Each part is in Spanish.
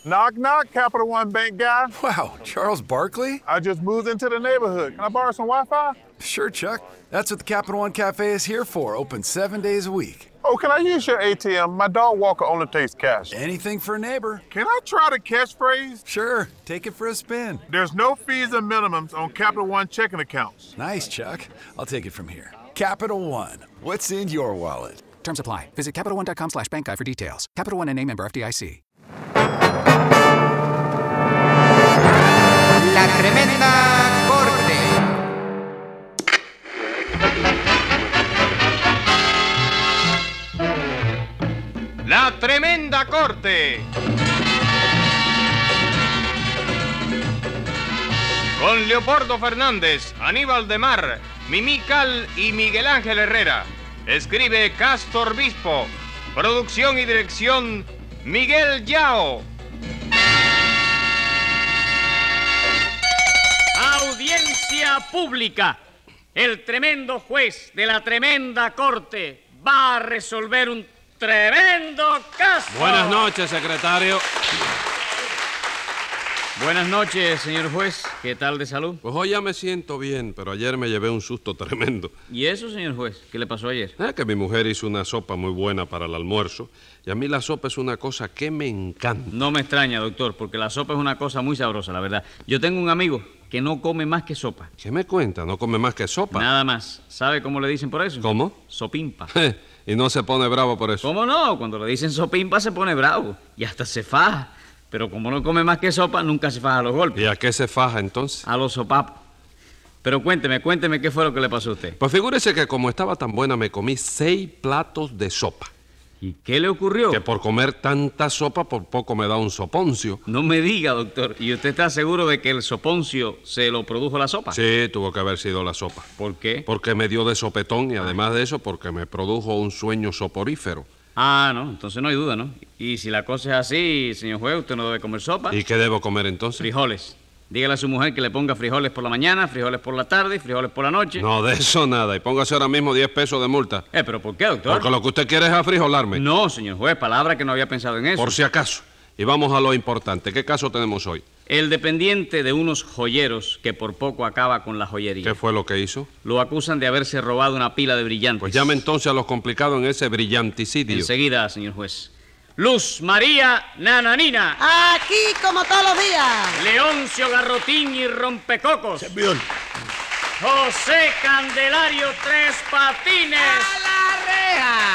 Knock, knock, Capital One Bank guy. Wow, Charles Barkley? I just moved into the neighborhood. Can I borrow some Wi-Fi? Sure, Chuck. That's what the Capital One Cafe is here for, open 7 days a week. Oh, can I use your ATM? My dog Walker only takes cash. Anything for a neighbor. Can I try the catchphrase? Sure, take it for a spin. There's no fees and minimums on Capital One checking accounts. Nice, Chuck. I'll take it from here. Capital One, what's in your wallet? Terms apply. Visit CapitalOne.com/bankguide for details. Capital One and a member FDIC. La Tremenda Corte. La Tremenda Corte. Con Leopoldo Fernández, Aníbal de Mar, Mimí Cal y Miguel Ángel Herrera. Escribe Castor Bispo. Producción y dirección Miguel Yao. Audiencia pública. El tremendo juez de la tremenda corte va a resolver un tremendo caso. Buenas noches, secretario. Buenas noches, señor juez. ¿Qué tal de salud? Pues hoy ya me siento bien, pero ayer me llevé un susto tremendo. ¿Y eso, señor juez? ¿Qué le pasó ayer? Que mi mujer hizo una sopa muy buena para el almuerzo, y a mí la sopa es una cosa que me encanta. No me extraña, doctor, porque la sopa es una cosa muy sabrosa, la verdad. Yo tengo un amigo que no come más que sopa. ¿Qué me cuenta? ¿No come más que sopa? Nada más. ¿Sabe cómo le dicen por eso? ¿Cómo? Sopimpa. Y no se pone bravo por eso. ¿Cómo no? Cuando le dicen sopimpa se pone bravo y hasta se faja. Pero como no come más que sopa, nunca se faja a los golpes. ¿Y a qué se faja entonces? A los sopapos. Pero cuénteme qué fue lo que le pasó a usted. Pues figúrese que como estaba tan buena me comí 6 platos de sopa. ¿Y qué le ocurrió? Que por comer tanta sopa por poco me da un soponcio. No me diga, doctor. ¿Y usted está seguro de que el soponcio se lo produjo la sopa? Sí, tuvo que haber sido la sopa. ¿Por qué? Porque me dio de sopetón y además de eso porque me produjo un sueño soporífero. Ah, no, entonces no hay duda, ¿no? Y si la cosa es así, señor juez, usted no debe comer sopa. ¿Y qué debo comer entonces? Frijoles. Dígale a su mujer que le ponga frijoles por la mañana, frijoles por la tarde y frijoles por la noche. No, de eso nada. Y póngase ahora mismo 10 pesos de multa. ¿Pero por qué, doctor? Porque lo que usted quiere es afrijolarme. No, señor juez, palabra que no había pensado en eso. Por si acaso. Y vamos a lo importante. ¿Qué caso tenemos hoy? El dependiente de unos joyeros que por poco acaba con la joyería. ¿Qué fue lo que hizo? Lo acusan de haberse robado una pila de brillantes. Pues llame entonces a los complicados en ese brillanticidio. Enseguida, señor juez. Luz María Nananina. Aquí como todos los días. Leoncio Garrotín y Rompecocos. Servidor. José Candelario Tres Patines. ¡A la reja!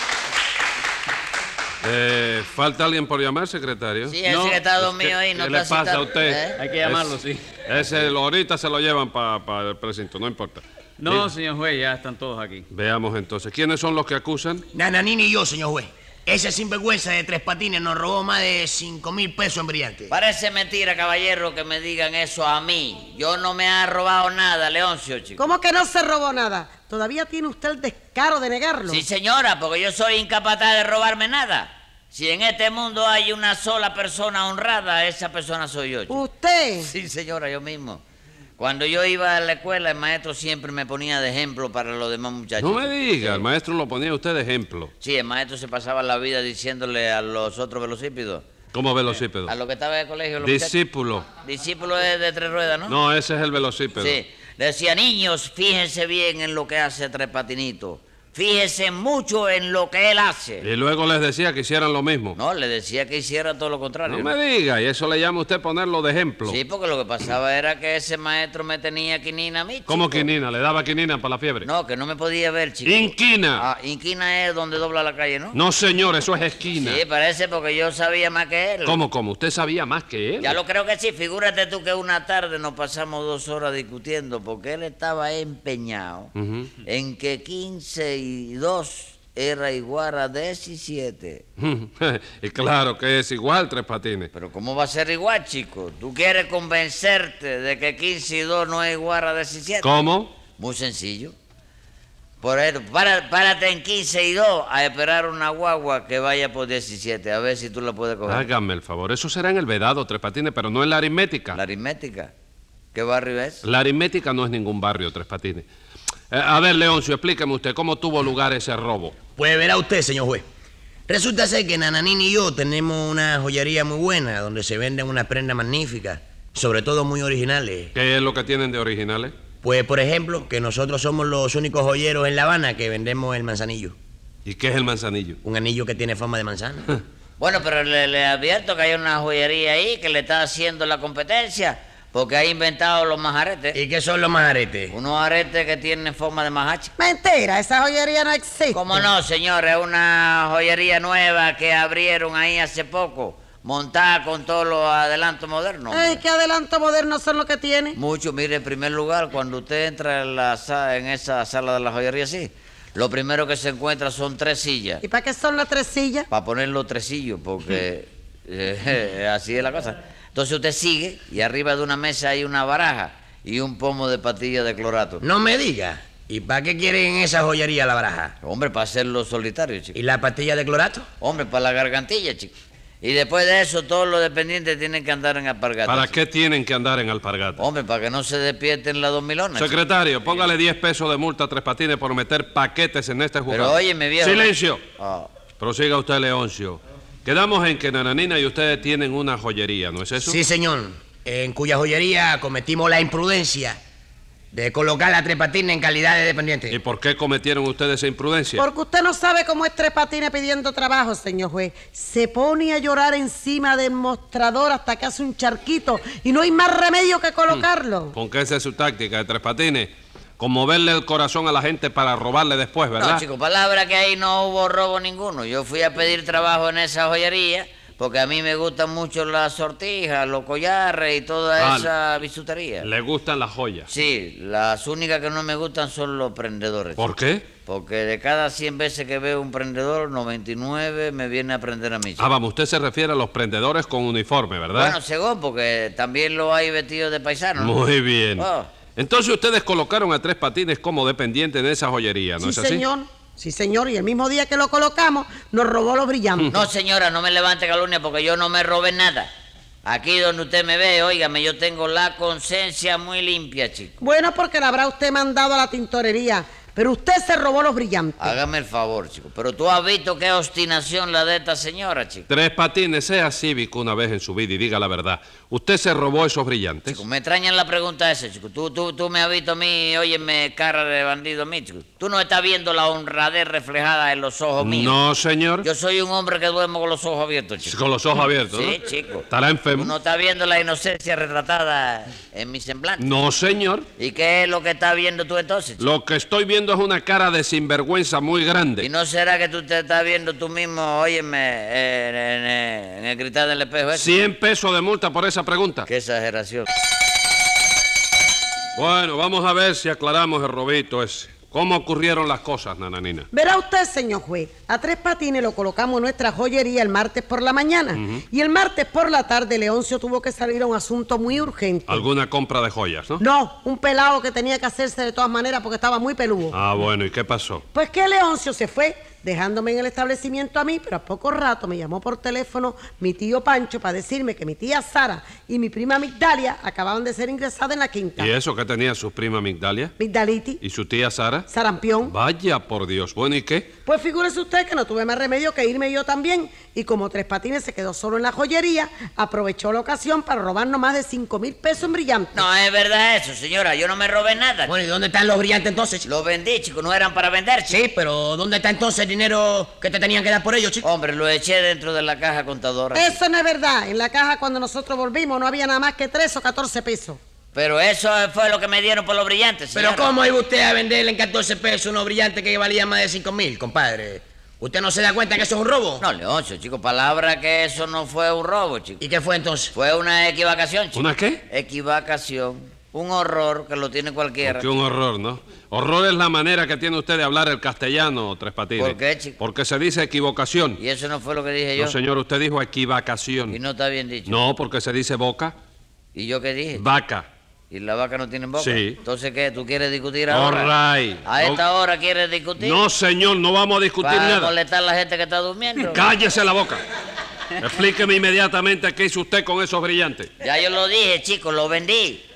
¿Falta alguien por llamar, secretario? Sí, el secretario mío ahí no ¿Qué le está pasa a citado. usted? Hay que llamarlo, sí. Ahorita se lo llevan para el precinto, no importa. No, señor juez, ya están todos aquí. Veamos entonces. ¿Quiénes son los que acusan? Nananini y yo, señor juez. Ese sinvergüenza de Tres Patines nos robó más de 5,000 pesos en brillantes. Parece mentira, caballero, que me digan eso a mí. Yo no me ha robado nada, Leoncio, chico. ¿Cómo que no se robó nada? ¿Todavía tiene usted el descaro de negarlo? Sí, señora, porque yo soy incapaz de robarme nada. Si en este mundo hay una sola persona honrada, esa persona soy yo, chico. ¿Usted? Sí, señora, yo mismo. Cuando yo iba a la escuela, el maestro siempre me ponía de ejemplo para los demás muchachos. No me diga, Sí. el maestro lo ponía usted de ejemplo. Sí, el maestro se pasaba la vida diciéndole a los otros velocípedos. ¿Cómo velocípedo? A los que estaban en el colegio. Los Discípulo. muchachos. Discípulo es de 3 ruedas, ¿no? No, ese es el velocípedo. Sí. Le decía, niños, fíjense bien en lo que hace Tres Patinitos. Fíjense mucho en lo que él hace. Y luego les decía que hicieran lo mismo. No, le decía que hiciera todo lo contrario. No me diga, y eso le llama usted ponerlo de ejemplo. Sí, porque lo que pasaba era que ese maestro me tenía quinina a mí, chico. ¿Cómo quinina? ¿Le daba quinina para la fiebre? No, que no me podía ver, chico. Inquina. Ah, inquina es donde dobla la calle, ¿no? No, señor, eso es esquina. Sí, parece porque yo sabía más que él. ¿Cómo? ¿Usted sabía más que él? Ya lo creo que sí. Figúrate tú que una tarde nos pasamos 2 horas discutiendo porque él estaba empeñado en que 15 y 2 era igual a 17. Y claro que es igual, Tres Patines. Pero ¿cómo va a ser igual, chico? ¿Tú quieres convencerte de que 15 y 2 no es igual a 17? ¿Cómo? Muy sencillo. Por eso, párate en 15 y 2 a esperar una guagua que vaya por 17, a ver si tú la puedes coger. Hágame el favor, eso será en el vedado, Tres Patines, pero no en la aritmética. ¿La aritmética? ¿Qué barrio es? La aritmética no es ningún barrio, Tres Patines. A ver, Leoncio, explíqueme usted, ¿cómo tuvo lugar ese robo? Pues verá usted, señor juez. Resulta ser que Nananina y yo tenemos una joyería muy buena donde se venden unas prendas magníficas, sobre todo muy originales. ¿Qué es lo que tienen de originales? Pues, por ejemplo, que nosotros somos los únicos joyeros en La Habana que vendemos el manzanillo. ¿Y qué es el manzanillo? Un anillo que tiene forma de manzana. Bueno, pero le advierto que hay una joyería ahí que le está haciendo la competencia porque ha inventado los majaretes. ¿Y qué son los majaretes? Unos aretes que tienen forma de majache. Mentira, esa joyería no existe. ¿Cómo no, señor? Es una joyería nueva que abrieron ahí hace poco, montada con todos los adelantos modernos. Ay, ¿qué adelanto moderno son los que tiene? Mucho, mire, en primer lugar, cuando usted entra en esa sala de la joyería, sí, lo primero que se encuentra son 3 sillas. ¿Y para qué son las 3 sillas? Para poner los tresillos, porque así es la cosa. Entonces usted sigue y arriba de una mesa hay una baraja y un pomo de pastillas de clorato. No me diga. ¿Y para qué quieren en esa joyería la baraja? Hombre, para hacerlo solitario, chico. ¿Y la pastilla de clorato? Hombre, para la gargantilla, chico. Y después de eso, todos los dependientes tienen que andar en alpargatas. ¿Para qué tienen que andar en alpargata? Hombre, para que no se despierten las 2 milonas. Secretario, póngale 10 pesos de multa a Tres Patines por meter paquetes en este juzgado. Pero óyeme, viejo. ¡Silencio! Ah. Prosiga usted, Leoncio. Quedamos en que Nananina y ustedes tienen una joyería, ¿no es eso? Sí, señor. En cuya joyería cometimos la imprudencia de colocar a Tres Patines en calidad de dependiente. ¿Y por qué cometieron ustedes esa imprudencia? Porque usted no sabe cómo es Tres Patines pidiendo trabajo, señor juez. Se pone a llorar encima del mostrador hasta que hace un charquito y no hay más remedio que colocarlo. ¿Con qué esa es su táctica de Tres Patines? Conmoverle el corazón a la gente para robarle después, ¿verdad? No, chico, palabra que ahí no hubo robo ninguno. Yo fui a pedir trabajo en esa joyería porque a mí me gustan mucho las sortijas, los collares y toda esa bisutería. ¿Le gustan las joyas? Sí, las únicas que no me gustan son los prendedores. ¿Por qué? Porque de cada 100 veces que veo un prendedor, 99 me viene a prender a mí. Ah, vamos, usted se refiere a los prendedores con uniforme, ¿verdad? Bueno, según, porque también lo hay vestidos de paisano. Muy bien. Oh. Entonces ustedes colocaron a Tres Patines como dependiente en esa joyería, ¿no es así? Señor. Sí, señor, y el mismo día que lo colocamos, nos robó los brillantes. No, señora, no me levante calumnia porque yo no me robé nada. Aquí donde usted me ve, óigame, yo tengo la conciencia muy limpia, chico. Bueno, porque la habrá usted mandado a la tintorería, pero usted se robó los brillantes. Hágame el favor, chico. Pero tú has visto qué obstinación la de esta señora, chico. Tres Patines, sea cívico una vez en su vida y diga la verdad. ¿Usted se robó esos brillantes? Chico, me extraña la pregunta esa, chico. Tú me has visto a mí, óyeme, cara de bandido a mí, chico. Tú no estás viendo la honradez reflejada en los ojos míos. No, señor. Yo soy un hombre que duermo con los ojos abiertos, chico. Con los ojos abiertos, Sí, ¿no? chico. ¿Estará enfermo? ¿Tú no estás viendo la inocencia retratada en mi semblante? No, señor. ¿Y qué es lo que estás viendo tú entonces, chico? Lo que estoy viendo es una cara de sinvergüenza muy grande. ¿Y no será que tú te estás viendo tú mismo, óyeme, en el cristal del espejo ese? 100 pesos de multa por esa pregunta. Qué exageración. Bueno, vamos a ver si aclaramos el robito ese. ¿Cómo ocurrieron las cosas, Nananina? Verá usted, señor juez, a Tres Patines lo colocamos en nuestra joyería el martes por la mañana. Y el martes por la tarde Leoncio tuvo que salir a un asunto muy urgente. Alguna compra de joyas, ¿no? No, un pelado que tenía que hacerse de todas maneras porque estaba muy peludo. Ah, bueno, ¿y qué pasó? Pues que Leoncio se fue, dejándome en el establecimiento a mí, pero a poco rato me llamó por teléfono mi tío Pancho para decirme que mi tía Sara y mi prima Migdalia acababan de ser ingresadas en la quinta. ¿Y eso qué tenía su prima Migdalia? Migdalitis, ¿Y su tía Sara? sarampión. Vaya, por Dios. Bueno, ¿y qué? Pues figúrese usted que no tuve más remedio que irme yo también. Y como Tres Patines se quedó solo en la joyería, aprovechó la ocasión para robarnos más de 5,000 pesos en brillantes. No es verdad eso, señora. Yo no me robé nada. Bueno, ¿y dónde están los brillantes entonces, chico? Los vendí, chico. No eran para vender, chico. Sí, pero ¿dónde está entonces el dinero que te tenían que dar por ellos, chico? Hombre, lo eché dentro de la caja contadora. chico. Eso no es verdad. En la caja cuando nosotros volvimos no había nada más que 13 o 14 pesos. Pero eso fue lo que me dieron por los brillantes, señora. Pero ¿cómo iba usted a venderle en 14 pesos unos brillantes que valían más de 5,000, compadre? ¿Usted no se da cuenta que eso es un robo? No, Leoncio, chico, palabra que eso no fue un robo, chico. ¿Y qué fue entonces? Fue una equivocación, chico. ¿Una qué? Equivocación. Un horror que lo tiene cualquiera. Porque un horror, ¿no? Horror es la manera que tiene usted de hablar el castellano, Tres Patines. ¿Por qué, chico? Porque se dice equivocación. Y eso no fue lo que dije yo. No, señor, usted dijo equivocación. Y no está bien dicho. No, porque se dice boca. ¿Y yo qué dije? Vaca. ¿Y la vaca no tiene boca? Sí. Entonces, ¿qué? ¿Tú quieres discutir ahora? All right. ¿A esta hora quieres discutir? No, señor, no vamos a discutir ¿Para nada. molestar a la gente que está durmiendo? Cállese la boca. Explíqueme inmediatamente qué hizo usted con esos brillantes. Ya yo lo dije, chicos, lo vendí.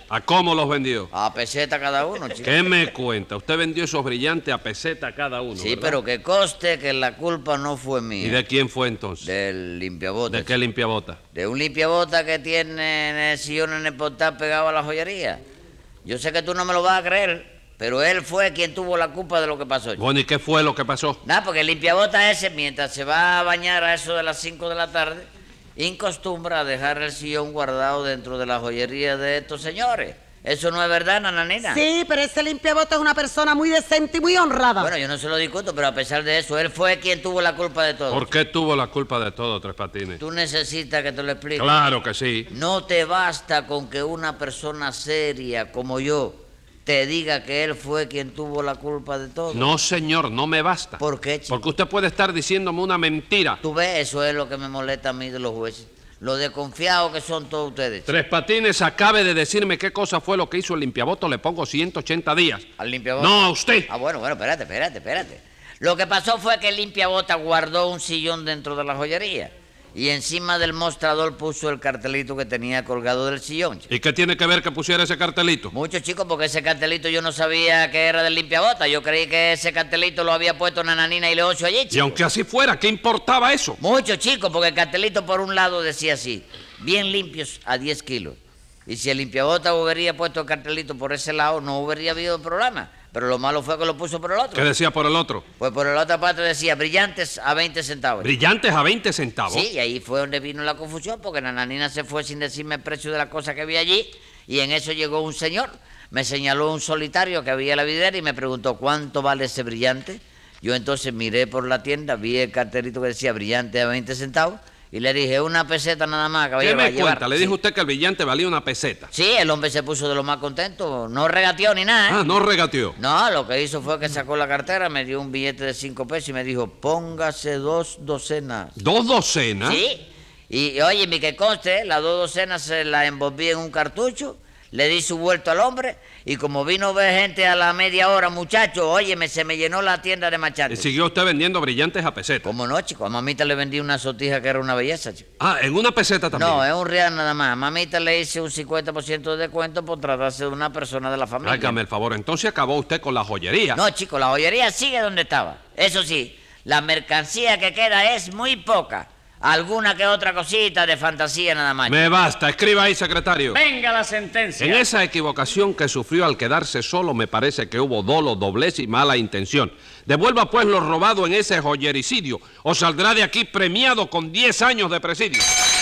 ¿A cómo los vendió? A peseta cada uno, chico. ¿Qué me cuenta? Usted vendió esos brillantes a peseta cada uno, Sí, ¿verdad? pero que conste que la culpa no fue mía. ¿Y de quién fue entonces? Del limpiabota. ¿De qué limpiabota? De un limpiabota que tiene en el sillón en el portal pegado a la joyería. Yo sé que tú no me lo vas a creer, pero él fue quien tuvo la culpa de lo que pasó. Bueno, ¿y qué fue lo que pasó? Nada, porque el limpiabota ese, mientras se va a bañar a eso de las 5 de la tarde, incostumbra dejar el sillón guardado dentro de la joyería de estos señores. ¿Eso no es verdad, nananina? Sí, pero ese limpiabota es una persona muy decente y muy honrada. Bueno, yo no se lo discuto, pero a pesar de eso, él fue quien tuvo la culpa de todo. ¿Por qué tuvo la culpa de todo, Tres Patines? ¿Tú necesitas que te lo explique? Claro que sí. No te basta con que una persona seria como yo te diga que él fue quien tuvo la culpa de todo. No, señor, no me basta. ¿Por qué, chico? Porque usted puede estar diciéndome una mentira. Tú ves, eso es lo que me molesta a mí de los jueces. Lo desconfiados que son todos ustedes, chico. Tres Patines acabe de decirme qué cosa fue lo que hizo el limpiaboto, le pongo 180 días. ¿Al limpiabota? No, a usted. Ah, bueno, espérate. Lo que pasó fue que el limpiabota guardó un sillón dentro de la joyería y encima del mostrador puso el cartelito que tenía colgado del sillón, chico. ¿Y qué tiene que ver que pusiera ese cartelito? Mucho, chicos, porque ese cartelito yo no sabía que era del limpiabota. Yo creí que ese cartelito lo había puesto Nananina y Leoncio allí, chico. Y aunque así fuera, ¿qué importaba eso? Mucho, chicos, porque el cartelito por un lado decía así: bien limpios a 10 kilos. Y si el limpiabota hubiera puesto el cartelito por ese lado, no hubiera habido problema. Pero lo malo fue que lo puso por el otro. ¿Qué decía por el otro? Pues por la otra parte decía brillantes a 20 centavos. ¿Brillantes a 20 centavos? Sí, y ahí fue donde vino la confusión, porque Nananina se fue sin decirme el precio de la cosa que había allí, y en eso llegó un señor, me señaló un solitario que había en la vidriera y me preguntó cuánto vale ese brillante. Yo entonces miré por la tienda, vi el cartelito que decía brillante a 20 centavos, y le dije, una peseta nada más, caballero. ¿Qué me llevar. cuenta? Le dijo usted que el brillante valía una peseta. Sí, el hombre se puso de lo más contento, no regateó ni nada, ¿eh? Ah, no regateó. No, lo que hizo fue que sacó la cartera, me dio un billete de 5 pesos y me dijo, póngase 2 docenas. ¿2 docenas? Sí. Y oye, mi que conste, las 2 docenas se las envolví en un cartucho, le di su vuelto al hombre y como vino a ver gente a la media hora, muchacho, óyeme, se me llenó la tienda de ¿Y machantes. siguió usted vendiendo brillantes a peseta? ¿Cómo no, chico? A mamita le vendí una sortija que era una belleza, chico. Ah, ¿en una peseta también? No, es un real nada más. A mamita le hice un 50% de descuento por tratarse de una persona de la familia. Hágame el favor, entonces acabó usted con la joyería. No, chico, la joyería sigue donde estaba. Eso sí, la mercancía que queda es muy poca. Alguna que otra cosita de fantasía nada más. Me basta, escriba ahí, secretario. Venga la sentencia. En esa equivocación que sufrió al quedarse solo, me parece que hubo dolo, doblez y mala intención. Devuelva pues lo robado en ese joyericidio, o saldrá de aquí premiado con 10 años de presidio.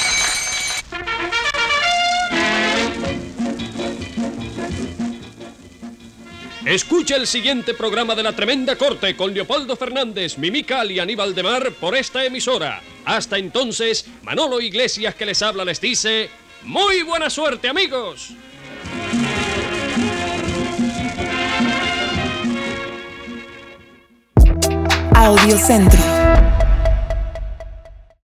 Escucha el siguiente programa de La Tremenda Corte con Leopoldo Fernández, Mimical y Aníbal de Mar por esta emisora. Hasta entonces, Manolo Iglesias que les habla les dice, ¡muy buena suerte, amigos! Audiocentro.